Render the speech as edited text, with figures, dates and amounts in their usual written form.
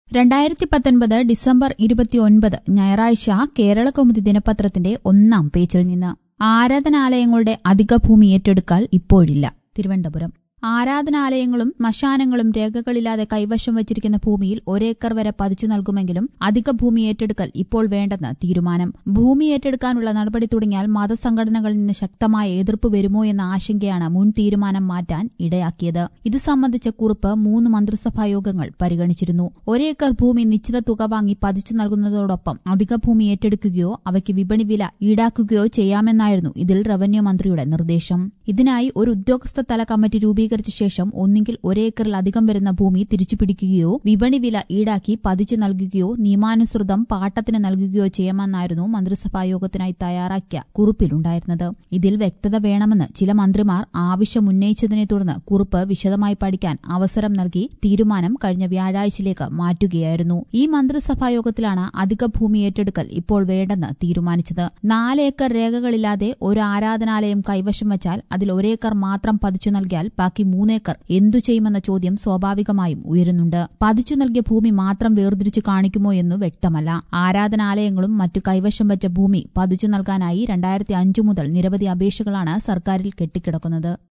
2019 December 29 ഞായറാഴ്ച കേരളകൗമുദി ദിനപത്രത്തിന്റെ ഒന്നാം പേജിൽ നിന്ന് ആരാധനാലയങ്ങളുടെ അധിക ഭൂമി ഏറ്റെടുക്കൽ ഇപ്പോഴില്ല. തിരുവനന്തപുരം. ആരാധനാലയങ്ങളും ശ്മശാനങ്ങളും രേഖകളില്ലാതെ കൈവശം വച്ചിരിക്കുന്ന ഭൂമിയിൽ ഒരേക്കർ വരെ പതിച്ചു നൽകുമെങ്കിലും അധിക ഭൂമി ഏറ്റെടുക്കൽ ഇപ്പോൾ വേണ്ടെന്ന് തീരുമാനം. ഭൂമി ഏറ്റെടുക്കാനുള്ള നടപടി തുടങ്ങിയാൽ മതസംഘടനകളിൽ നിന്ന് ശക്തമായ എതിർപ്പ് വരുമോ എന്ന ആശങ്കയാണ് മുൻ തീരുമാനം മാറ്റാൻ ഇടയാക്കിയത്. ഇത് സംബന്ധിച്ച കുറിപ്പ് 3 മന്ത്രിസഭായോഗങ്ങൾ പരിഗണിച്ചിരുന്നു. ഒരേക്കർ ഭൂമി നിശ്ചിത തുക വാങ്ങി പതിച്ചു നൽകുന്നതോടൊപ്പം അധിക ഭൂമി ഏറ്റെടുക്കുകയോ അവയ്ക്ക് വിപണി വില ഈടാക്കുകയോ ചെയ്യാമെന്നായിരുന്നു ഇതിൽ റവന്യൂ മന്ത്രിയുടെ നിർദ്ദേശം. ഇതിനായി ഒരു ഉദ്യോഗസ്ഥ തല കമ്മിറ്റി രൂപീകരിച്ച ശേഷം ഒന്നുകിൽ ഒരേക്കറിലധികം വരുന്ന ഭൂമി തിരിച്ചുപിടിക്കുകയോ വിപണി വില ഈടാക്കി പതിച്ചു നൽകുകയോ നിയമാനുസൃതം പാട്ടത്തിന് നൽകുകയോ ചെയ്യാമെന്നായിരുന്നു മന്ത്രിസഭായോഗത്തിനായി തയ്യാറാക്കിയ കുറിപ്പിലുണ്ടായിരുന്നത്. ഇതിൽ വ്യക്തത വേണമെന്ന് ചില മന്ത്രിമാർ ആവശ്യമുന്നയിച്ചതിനെ തുടർന്ന് കുറിപ്പ് വിശദമായി പഠിക്കാൻ അവസരം നൽകി തീരുമാനം കഴിഞ്ഞ വ്യാഴാഴ്ചയിലേക്ക് മാറ്റുകയായിരുന്നു. ഈ മന്ത്രിസഭായോഗത്തിലാണ് അധിക ഭൂമി ഏറ്റെടുക്കൽ ഇപ്പോൾ വേണ്ടെന്ന് തീരുമാനിച്ചത്. 4 ഏക്കർ രേഖകളില്ലാതെ ഒരു ആരാധനാലയം കൈവശം വച്ചാൽ അതിൽ ഒരേക്കർ മാത്രം പതിച്ചു നൽകിയാൽ ബാക്കി 3 ഏക്കർ എന്തു ചെയ്യുമെന്ന ചോദ്യം സ്വാഭാവികമായും ഉയരുന്നുണ്ട്. പതിച്ചു നൽകിയ ഭൂമി മാത്രം വേർതിരിച്ചു കാണിക്കുമോ എന്നു വ്യക്തമല്ല. ആരാധനാലയങ്ങളും മറ്റു കൈവശം വച്ച ഭൂമി പതിച്ചു നൽകാനായി 2005 മുതൽ നിരവധി അപേക്ഷകളാണ് സർക്കാരിൽ കെട്ടിക്കിടക്കുന്നത്.